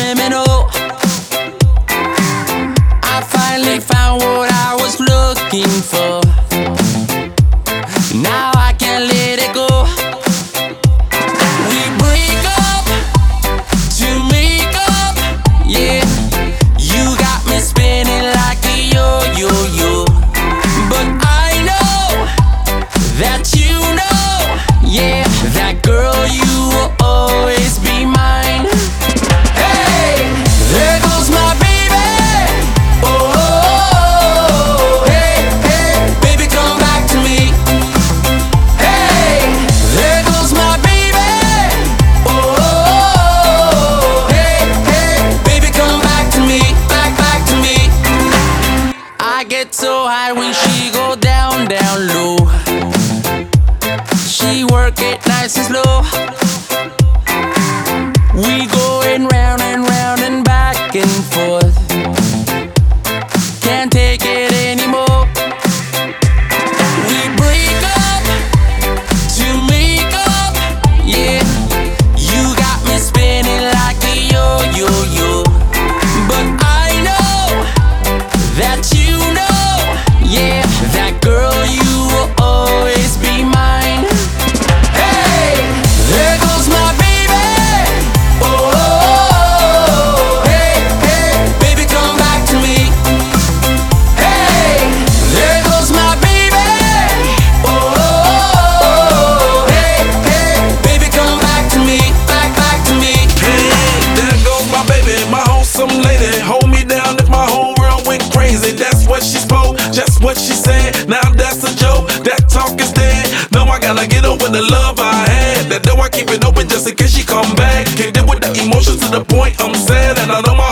criminal. I finally found what I was looking for. Now I can't let it go. We break up to make up, yeah. You got me spinning like a yo-yo-yo. But I know that you know, yeah, that girl, you will always be mine. Hey, there goes my baby. Oh, hey, hey, baby, come back to me. Hey, there goes my baby. Oh, hey, hey, baby, come back to me, back to me. I get so high when she go down low. She work it nice and slow. We going round and back and forth. Can't take it anymore. We break up to make up, yeah. You got me spinning like a yo-yo-yo. But I know that you know, yeah, that girl, you will always be mine. Hey, there goes my baby. Oh, hey, hey, baby, come back to me. Hey, there goes my baby. Oh, hey, hey, baby, come back to me, back to me. Hey, there goes my baby, my wholesome lady. Hold me down if my whole world went crazy. That's what she spoke, just what she said. Now that's a joke, that talk is dead. No, I gotta get over the love I had. That door I keep it open just in case she come back. Can't deal with the emotions to the point I'm sad. And I know my